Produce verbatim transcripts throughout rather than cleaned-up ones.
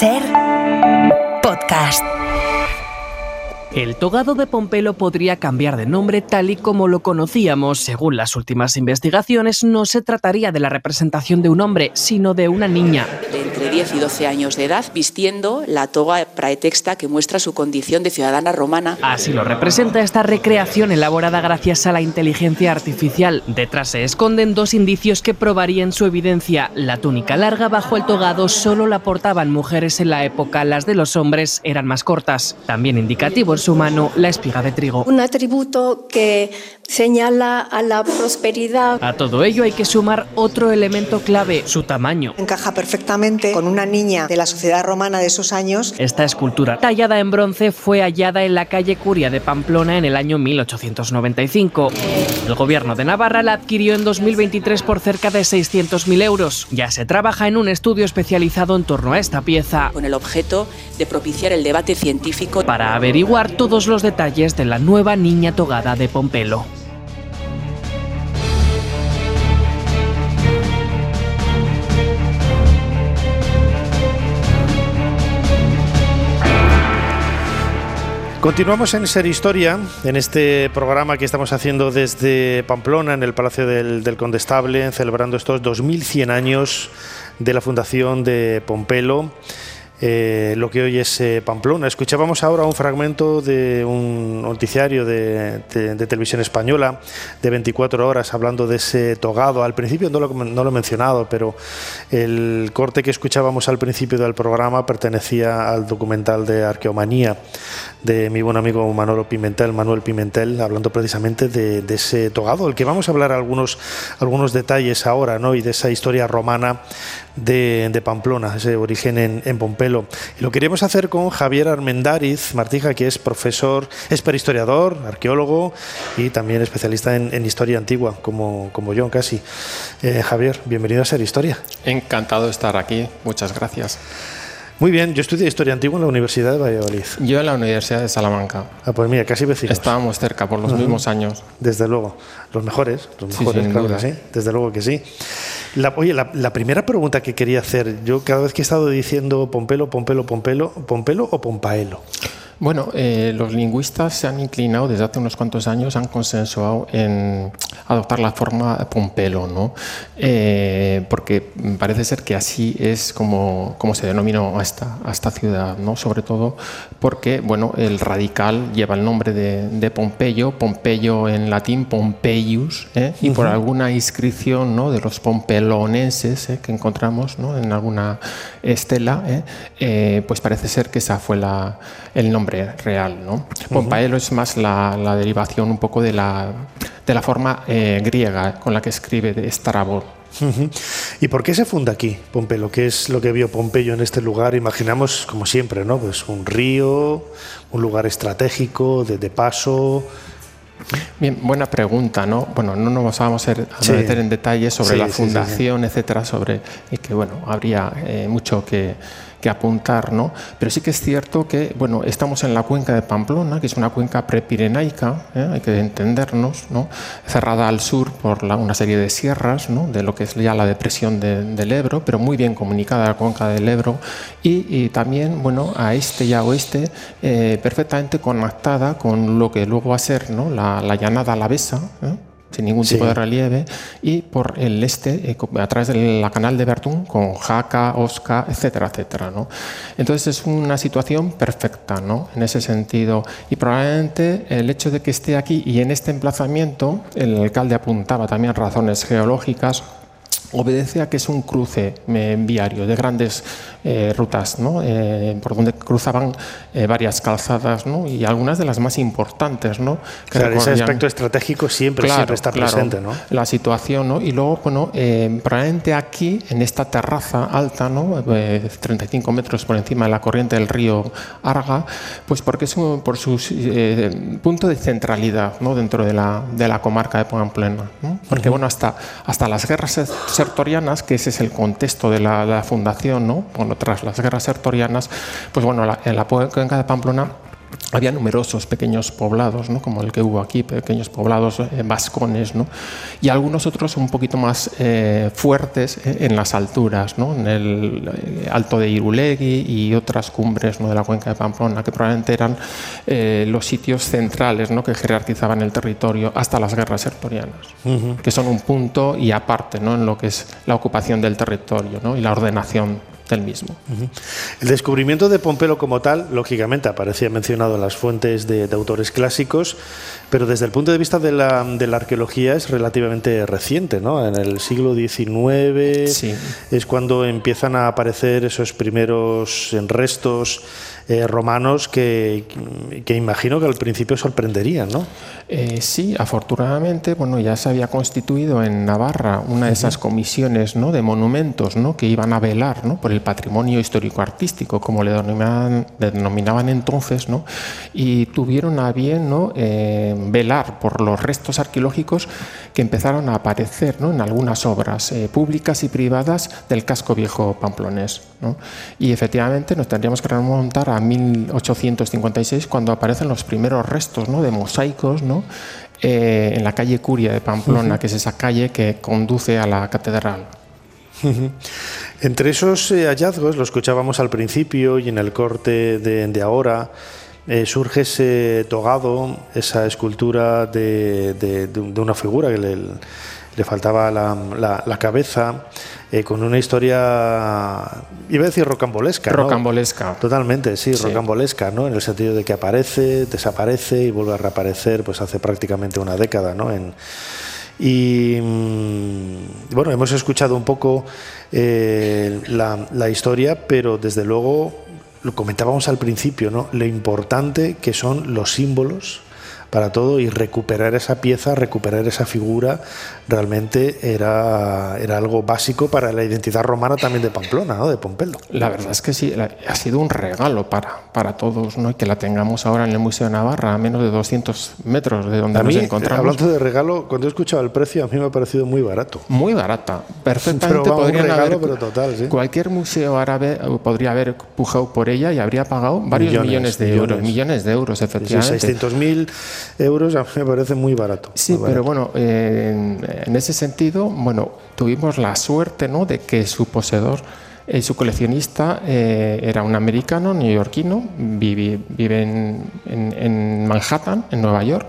Ser podcast. El togado de Pompelo podría cambiar de nombre tal y como lo conocíamos. Según las últimas investigaciones, no se trataría de la representación de un hombre, sino de una niña. De entre diez y doce años de edad, vistiendo la toga praetexta que muestra su condición de ciudadana romana. Así lo representa esta recreación elaborada gracias a la inteligencia artificial. Detrás se esconden dos indicios que probarían su evidencia. La túnica larga bajo el togado solo la portaban mujeres en la época, las de los hombres eran más cortas. También indicativo en su mano la espiga de trigo. Un atributo que señala a la prosperidad. A todo ello hay que sumar otro elemento clave, su tamaño. Encaja perfectamente con una niña de la sociedad romana de esos años. Esta escultura, tallada en bronce, fue hallada en la calle Curia de Pamplona en el año mil ochocientos noventa y cinco. El gobierno de Navarra la adquirió en dos mil veintitrés por cerca de seiscientos mil euros. Ya se trabaja en un estudio especializado en torno a esta pieza, con el objeto de propiciar el debate científico para averiguar todos los detalles de la nueva niña togada de Pompelo. Continuamos en Ser Historia, en este programa que estamos haciendo desde Pamplona, en el Palacio del, del Condestable, celebrando estos dos mil cien años de la fundación de Pompelo. Eh, lo que hoy es eh, Pamplona. Escuchábamos ahora un fragmento de un noticiario de, de, de televisión española de veinticuatro horas hablando de ese togado. Al principio no lo, no lo he mencionado, pero el corte que escuchábamos al principio del programa pertenecía al documental de Arqueomanía de mi buen amigo Manolo Pimentel, Manuel Pimentel, hablando precisamente de, de ese togado, del que vamos a hablar algunos, algunos detalles ahora, ¿no? Y de esa historia romana de, de Pamplona, ese origen en, en Pompelo. Y lo queríamos hacer con Javier Armendáriz Martija, que es profesor, es prehistoriador, arqueólogo y también especialista en, en historia antigua, como, como yo casi. Eh, Javier, bienvenido a Ser Historia. Encantado de estar aquí, muchas gracias. Muy bien, yo estudié Historia Antigua en la Universidad de Valladolid. Yo en la Universidad de Salamanca. Ah, pues mira, casi vecinos. Estábamos cerca, por los uh-huh. mismos años. Desde luego. Los mejores, los mejores, sí, claro duda. que sí. Desde luego que sí. La, oye, la, la primera pregunta que quería hacer, yo cada vez que he estado diciendo Pompelo, Pompelo, Pompelo, ¿Pompelo o Pompaelo? Bueno, eh, los lingüistas se han inclinado desde hace unos cuantos años, han consensuado en adoptar la forma Pompelo, ¿no? Eh, porque parece ser que así es como, como se denominó a esta, a esta ciudad, ¿no? Sobre todo porque, bueno, el radical lleva el nombre de, de Pompeyo, Pompeyo en latín, Pompeius, ¿eh? Y uh-huh. por alguna inscripción, ¿no? de los pompelonenses, ¿eh? que encontramos, ¿no? en alguna estela, ¿eh? Eh, pues parece ser que esa fue la, el nombre real, ¿no? Uh-huh. Pompaelo es más la, la derivación un poco de la, de la forma eh, griega con la que escribe de Estrabón. Uh-huh. ¿Y por qué se funda aquí Pompelo? ¿Qué es lo que vio Pompeyo en este lugar? Imaginamos, como siempre, ¿no? Pues un río, un lugar estratégico, de, de paso. Bien, buena pregunta, ¿no? Bueno, no nos vamos a, a sí. meter en detalles sobre sí, la sí, fundación, sí, sí. etcétera, sobre el que, bueno, habría eh, mucho que, que apuntar, ¿no? Pero sí que es cierto que, bueno, estamos en la cuenca de Pamplona, que es una cuenca prepirenaica, ¿eh? hay que entendernos, ¿no? Cerrada al sur por la, una serie de sierras, ¿no? De lo que es ya la depresión de, del Ebro, pero muy bien comunicada la cuenca del Ebro y, y también, bueno, a este y a oeste eh, perfectamente conectada con lo que luego va a ser, ¿no? la, la llanada alavesa, ¿eh? sin ningún tipo sí. de relieve, y por el este, eh, a través de la canal de Bertún, con Jaca, Osca, etcétera, etcétera, ¿no? Entonces es una situación perfecta, ¿no? En ese sentido, y probablemente el hecho de que esté aquí y en este emplazamiento, el alcalde apuntaba también razones geológicas, obedece a que es un cruce eh, viario de grandes eh, rutas, ¿no? eh, por donde cruzaban eh, varias calzadas, ¿no? Y algunas de las más importantes, ¿no? Que claro, ese aspecto estratégico siempre, claro, siempre está claro, presente, ¿no? La situación, ¿no? Y luego, bueno, eh, probablemente aquí, en esta terraza alta, ¿no? Eh, treinta y cinco metros por encima de la corriente del río Arga, pues porque es un, por su eh, punto de centralidad, ¿no? Dentro de la, de la comarca de Pamplona, ¿no? Porque, uh-huh. bueno, hasta, hasta las guerras sertorianas, que ese es el contexto de la, la fundación, ¿no? Bueno, tras las guerras sertorianas, pues bueno, la, en la cuenca de Pamplona había numerosos pequeños poblados, ¿no? Como el que hubo aquí, pequeños poblados eh, vascones, ¿no? Y algunos otros un poquito más eh, fuertes eh, en las alturas, ¿no? En el eh, Alto de Irulegui y otras cumbres, ¿no? de la cuenca de Pamplona, que probablemente eran eh, los sitios centrales, ¿no? que jerarquizaban el territorio hasta las guerras sertorianas, uh-huh. que son un punto y aparte, ¿no? en lo que es la ocupación del territorio, ¿no? y la ordenación del mismo. Uh-huh. El descubrimiento de Pompelo como tal, lógicamente, aparecía mencionado en las fuentes de, de autores clásicos, pero desde el punto de vista de la, de la arqueología es relativamente reciente, ¿no? En el siglo diecinueve sí. es cuando empiezan a aparecer esos primeros restos eh, romanos que, que imagino que al principio sorprenderían, ¿no? Eh, sí, afortunadamente, bueno, ya se había constituido en Navarra una de esas comisiones, ¿no? de monumentos, ¿no? que iban a velar, ¿no? por el patrimonio histórico-artístico, como le denominaban, le denominaban entonces, ¿no? y tuvieron a bien, ¿no? eh, velar por los restos arqueológicos que empezaron a aparecer, ¿no? en algunas obras eh, públicas y privadas del casco viejo pamplonés, ¿no? Y efectivamente nos tendríamos que remontar a mil ochocientos cincuenta y seis, cuando aparecen los primeros restos, ¿no? de mosaicos, ¿no? eh, en la calle Curia de Pamplona, uh-huh. que es esa calle que conduce a la catedral. Uh-huh. Entre esos eh, hallazgos, lo escuchábamos al principio y en el corte de, de ahora, eh, surge ese togado, esa escultura de, de, de una figura que le, le faltaba la, la, la cabeza, eh, con una historia, iba a decir rocambolesca. Rocambolesca. ¿no? Totalmente, sí, sí, rocambolesca, ¿no? En el sentido de que aparece, desaparece y vuelve a reaparecer pues hace prácticamente una década, ¿no? En, Y bueno, hemos escuchado un poco eh, la, la historia, pero desde luego, lo comentábamos al principio, ¿no? Lo importante que son los símbolos para todo, y recuperar esa pieza, recuperar esa figura, realmente era, era algo básico para la identidad romana también de Pamplona, ¿no? De Pompelo. La verdad es que sí, ha sido un regalo para, para todos, ¿no? Y que la tengamos ahora en el Museo de Navarra, a menos de doscientos metros de donde a nos mí, encontramos. Hablando de regalo, cuando he escuchado el precio, a mí me ha parecido muy barato. Muy barata, perfectamente. Pero va, podrían un regalo, haber, pero total, ¿sí? Cualquier museo árabe podría haber pujado por ella y habría pagado varios millones, millones de millones. euros, millones de euros, efectivamente. Sí, seiscientos mil euros a mí me parece muy barato. Sí, muy pero barato. bueno, eh, en, en ese sentido, bueno, tuvimos la suerte, ¿no? de que su poseedor, eh, su coleccionista, eh, era un americano neoyorquino, vive, vive en, en, en Manhattan, en Nueva York.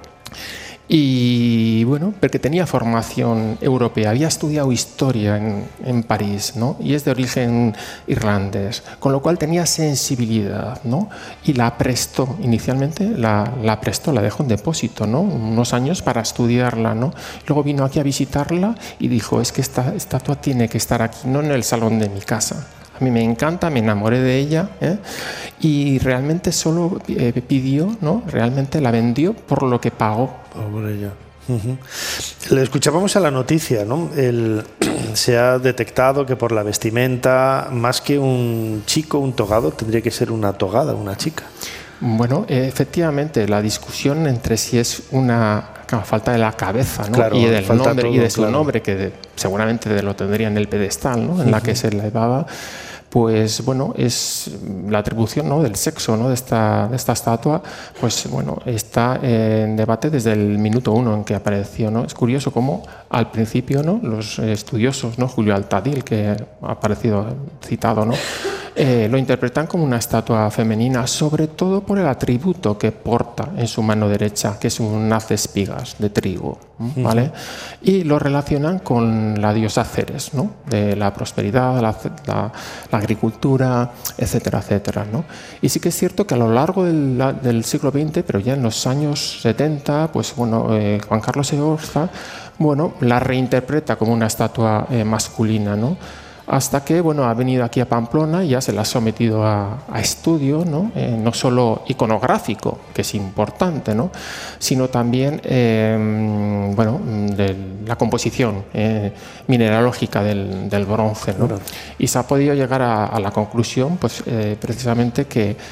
Y bueno, porque tenía formación europea, había estudiado historia en, en París, ¿no? Y es de origen irlandés, con lo cual tenía sensibilidad, ¿no? Y la prestó, inicialmente la, la prestó, la dejó en depósito, ¿no? Unos años para estudiarla, ¿no? Luego vino aquí a visitarla y dijo, es que esta estatua tiene que estar aquí, no en el salón de mi casa. A mí me encanta, me enamoré de ella, ¿eh? Y realmente solo eh, pidió, ¿no? Realmente la vendió por lo que pagó. Por ella. Uh-huh. Le escuchábamos a la noticia, ¿no? El, se ha detectado que por la vestimenta, más que un chico, un togado, tendría que ser una togada, una chica. Bueno, efectivamente, la discusión entre si es una claro, falta de la cabeza, ¿no? Claro, y, del nombre, todo, y de su claro. nombre, que de, seguramente lo tendría en el pedestal, ¿no? En uh-huh. la que se elevaba, pues bueno, es la atribución, ¿no? del sexo, ¿no? de, esta, de esta estatua, pues bueno, está en debate desde el minuto uno en que apareció, ¿no? Es curioso cómo al principio, ¿no? los estudiosos, ¿no? Julio Altadil, que ha aparecido citado, ¿no? Eh, lo interpretan como una estatua femenina, sobre todo por el atributo que porta en su mano derecha, que es un haz de espigas de trigo, ¿vale? Uh-huh. Y lo relacionan con la diosa Ceres, ¿no? De la prosperidad, la, la, la agricultura, etcétera, etcétera, ¿no? Y sí que es cierto que a lo largo del, del siglo veinte, pero ya en los años setenta, pues bueno, eh, Juan Carlos Segorza, bueno, la reinterpreta como una estatua eh, masculina, ¿no? Hasta que bueno, ha venido aquí a Pamplona y ya se la ha sometido a, a estudio, ¿no? Eh, no solo iconográfico, que es importante, ¿no? Sino también eh, bueno, de la composición eh, mineralógica del, del bronce, ¿no? Y se ha podido llegar a, a la conclusión, pues, eh, precisamente que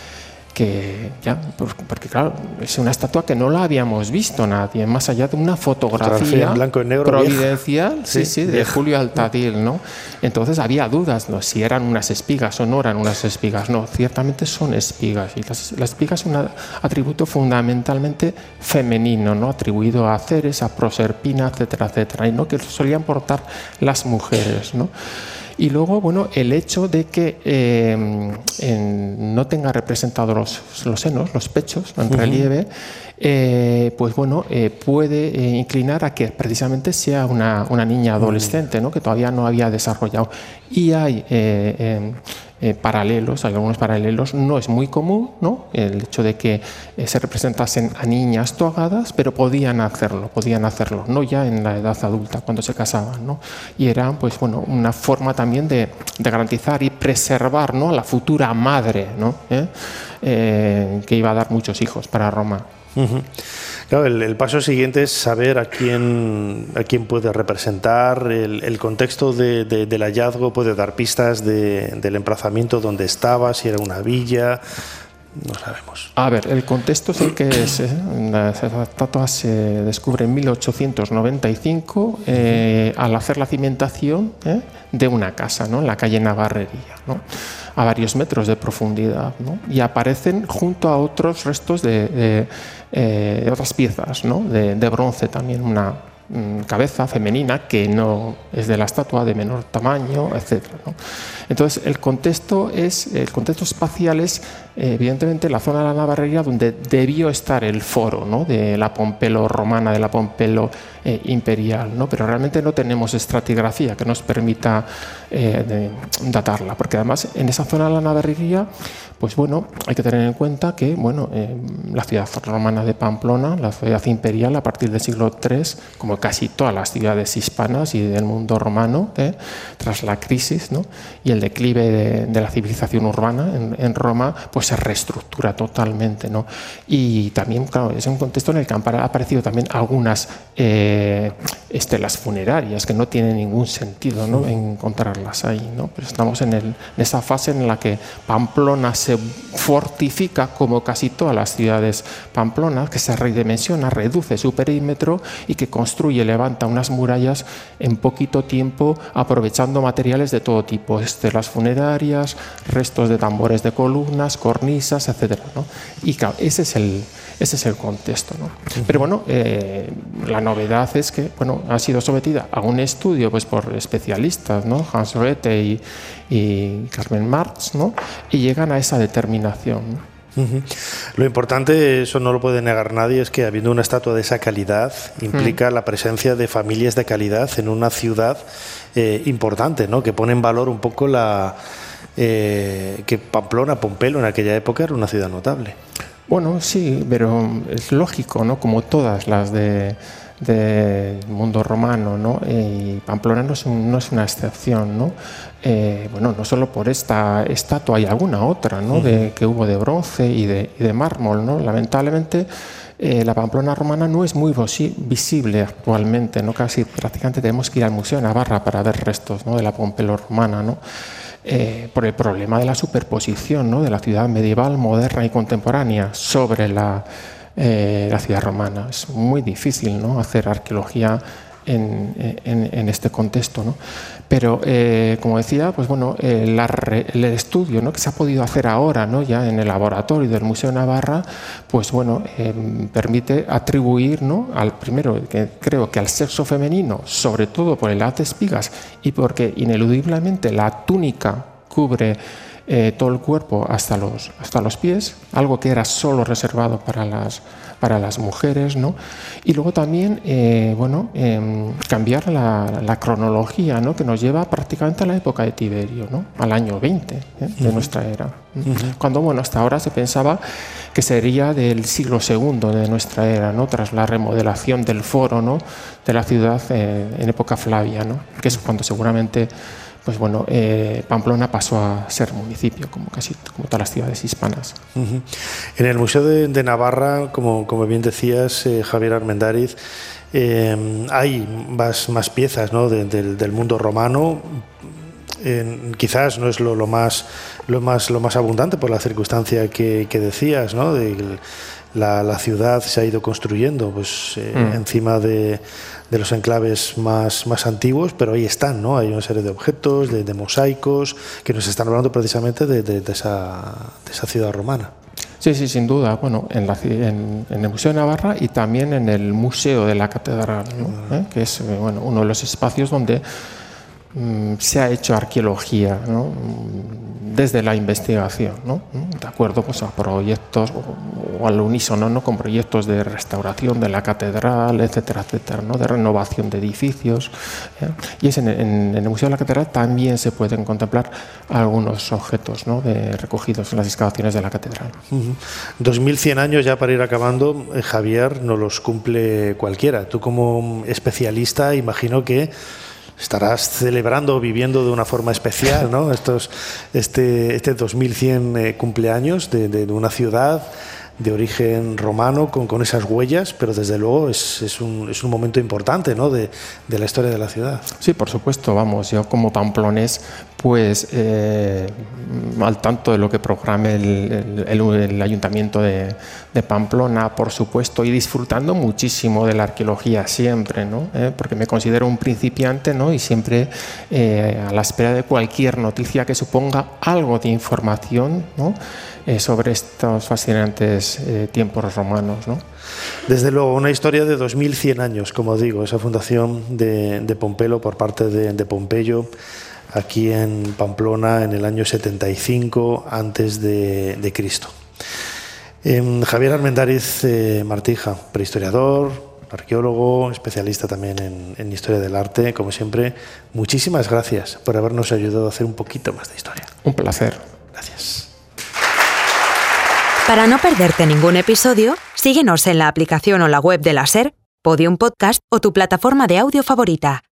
que ya, porque claro, es una estatua que no la habíamos visto nadie, más allá de una fotografía, fotografía en blanco y negro providencial, vieja. sí, sí, de vieja. Julio Altadil, ¿no? Entonces había dudas, ¿no? Si eran unas espigas o no eran unas espigas. No, ciertamente son espigas, y las, la espiga es un atributo fundamentalmente femenino, ¿no? Atribuido a Ceres, a Proserpina, etcétera, etcétera, y no que solían portar las mujeres, ¿no? Y luego, bueno, el hecho de que eh, en, no tenga representados los, los senos, los pechos en uh-huh. relieve, eh, pues bueno, eh, puede eh, inclinar a que precisamente sea una, una niña adolescente, ¿no? Que todavía no había desarrollado. Y hay eh, eh, eh, paralelos, hay algunos paralelos, no es muy común, ¿no? El hecho de que eh, se representasen a niñas togadas, pero podían hacerlo, podían hacerlo, no ya en la edad adulta, cuando se casaban, ¿no? Y era, pues bueno, una forma también de, de garantizar y preservar, ¿no? A la futura madre, ¿no? ¿Eh? Eh, que iba a dar muchos hijos para Roma. Uh-huh. Claro, el, el paso siguiente es saber a quién, a quién puede representar. El, el contexto de, de, del hallazgo puede dar pistas de, del emplazamiento donde estaba, si era una villa. No sabemos. A ver, el contexto es el que es. ¿eh? La estatua se descubre en mil ochocientos noventa y cinco eh, al hacer la cimentación ¿eh? de una casa, ¿no? En la calle Navarrería, ¿no? A varios metros de profundidad, ¿no? Y aparecen junto a otros restos de, de, eh, de otras piezas, ¿no? de, de bronce también, una mm, cabeza femenina que no es de la estatua, de menor tamaño, etcétera, ¿no? Entonces el contexto es el contexto espacial es eh, evidentemente la zona de la Navarrería donde debió estar el foro, ¿no? De la Pompelo romana, de la Pompelo eh, imperial, ¿no? Pero realmente no tenemos estratigrafía que nos permita eh, de, datarla, porque además en esa zona de la Navarrería, pues bueno, hay que tener en cuenta que bueno, eh, la ciudad romana de Pamplona, la ciudad imperial a partir del siglo tercero, como casi todas las ciudades hispanas y del mundo romano, ¿eh? Tras la crisis, ¿no? Y el declive de, de la civilización urbana en, en Roma, pues se reestructura totalmente, ¿no? Y también, claro, es un contexto en el que han aparecido también algunas eh, estelas funerarias que no tienen ningún sentido, ¿no? Encontrarlas ahí, ¿no? Pues estamos en, el, en esa fase en la que Pamplona se fortifica como casi todas las ciudades pamplonas, que se redimensiona, reduce su perímetro y que construye, levanta unas murallas en poquito tiempo, aprovechando materiales de todo tipo, estelas funerarias, restos de tambores de columnas, cornisas, etcétera, ¿no? Y claro, ese es el, ese es el contexto, ¿no? Pero bueno, eh, la novedad es que bueno, ha sido sometida a un estudio pues, por especialistas, ¿no? Hans Roethe y, y Carmen Marx, ¿no? Y llegan a esa determinación, ¿no? Uh-huh. Lo importante, eso no lo puede negar nadie, es que habiendo una estatua de esa calidad implica uh-huh. la presencia de familias de calidad en una ciudad eh, importante, ¿no? Que pone en valor un poco la eh, que Pamplona, Pompelo en aquella época era una ciudad notable. Bueno, sí, pero es lógico, ¿no? Como todas las de del mundo romano, ¿no? Y Pamplona no es, un, no es una excepción, ¿no? Eh, bueno, no solo por esta estatua, hay alguna otra, ¿no? Uh-huh. De, que hubo de bronce y de, y de mármol, ¿no? Lamentablemente eh, la Pamplona romana no es muy visible actualmente, ¿no? Casi prácticamente tenemos que ir al Museo de Navarra para ver restos, ¿no? De la Pompelo romana, ¿no? Eh, por el problema de la superposición, ¿no? De la ciudad medieval, moderna y contemporánea sobre la Eh, la ciudad romana. Es muy difícil, ¿no? Hacer arqueología en, en, en este contexto, ¿no? Pero, eh, como decía, pues bueno, eh, la re, el estudio, ¿no? Que se ha podido hacer ahora, ¿no? Ya en el laboratorio del Museo de Navarra, pues bueno, eh, permite atribuir, ¿no? Al primero, que creo que al sexo femenino, sobre todo por el haz de espigas y porque ineludiblemente la túnica cubre Eh, todo el cuerpo hasta los, hasta los pies, algo que era solo reservado para las, para las mujeres, ¿no? Y luego también, eh, bueno, eh, cambiar la, la cronología, ¿no? Que nos lleva prácticamente a la época de Tiberio, ¿no? Al año veinte ¿eh? de uh-huh. nuestra era. Uh-huh. Cuando, bueno, hasta ahora se pensaba que sería del siglo segundo de nuestra era, ¿no? Tras la remodelación del foro, ¿no? De la ciudad eh, en época Flavia, ¿no? Que es cuando seguramente pues bueno, eh, Pamplona pasó a ser municipio, como casi como todas las ciudades hispanas. Uh-huh. En el Museo de, de Navarra, como, como bien decías, eh, Javier Armendáriz, eh, hay más, más piezas, ¿no? de, de, del mundo romano. Eh, quizás no es lo, lo, más, lo, más, lo más abundante por la circunstancia que, que decías, ¿no? De que la, la ciudad se ha ido construyendo pues, eh, mm. encima de, de los enclaves más, más antiguos, pero ahí están, ¿no? Hay una serie de objetos, de, de mosaicos, que nos están hablando precisamente de, de, de, esa, de esa ciudad romana. Sí, sí, sin duda. Bueno, en, la, en, en el Museo de Navarra y también en el Museo de la Catedral, ¿no? ¿Eh? Que es bueno, uno de los espacios donde mm, se ha hecho arqueología, ¿no? Desde la investigación, ¿no? De acuerdo pues, a proyectos o, o al unísono, ¿no? Con proyectos de restauración de la catedral, etcétera, etcétera, ¿no? De renovación de edificios. ¿eh? Y es en, en, en el Museo de la Catedral también se pueden contemplar algunos objetos, ¿no? De, recogidos en las excavaciones de la catedral. Uh-huh. dos mil cien años ya para ir acabando, eh, Javier, no los cumple cualquiera. Tú como especialista imagino que estarás celebrando, viviendo de una forma especial, ¿no? Estos, este, este dos mil cien eh, cumpleaños de, de, de una ciudad de origen romano con, con esas huellas, pero desde luego es, es, un, es un momento importante, ¿no? de, de la historia de la ciudad. Sí, por supuesto, vamos, yo como pamplonés, pues eh, al tanto de lo que programe el, el, el Ayuntamiento de, de Pamplona, por supuesto, y disfrutando muchísimo de la arqueología siempre, ¿no? Eh, porque me considero un principiante, ¿no? Y siempre eh, a la espera de cualquier noticia que suponga algo de información, ¿no? Eh, sobre estos fascinantes eh, tiempos romanos, ¿no? Desde luego, una historia de dos mil cien años, como digo, esa fundación de, de Pompelo por parte de, de Pompeyo, aquí en Pamplona en el año setenta y cinco antes de, de Cristo. Eh, Javier Armendáriz eh, Martija, prehistoriador, arqueólogo, especialista también en, en historia del arte, como siempre, muchísimas gracias por habernos ayudado a hacer un poquito más de historia. Un placer. Gracias. Para no perderte ningún episodio, síguenos en la aplicación o la web de la SER, Podium Podcast o tu plataforma de audio favorita.